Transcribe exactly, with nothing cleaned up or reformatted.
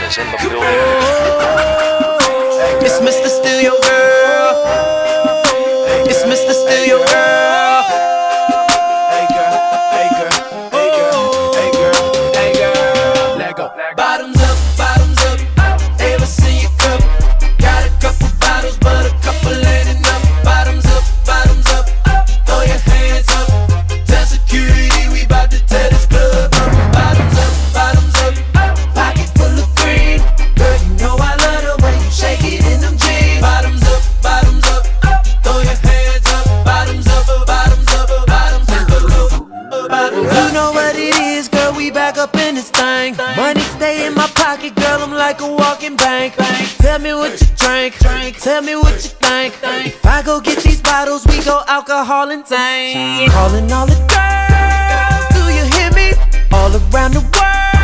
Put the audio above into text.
is in the building. It's Mister Steal Your Girl. It's Mister Steal Your Girl. Hey girl, hey girl, hey girl, hey girl, hey girl. Let go. Bottoms up, bottoms up. Ever see your cup? Got a couple bottles, but a couple ain't enough. Bottoms up, bottoms up. Throw your hands up. Tell security we bout to tear this club up. Bottoms up, bottoms up. Pocket full of green. Girl, you know I love the way you shake it in them jeans. Bottoms up, bottoms up. Throw your hands up. Bottoms up, bottoms up, bottoms up. Bottoms up. You know what it is, girl, we back up in this thing. Money stay in my pocket, girl, I'm like a walking bank. Tell me what you drink, tell me what you think. If I go get these bottles, we go alcohol and tank. Calling all the girls, do you hear me? All around the world.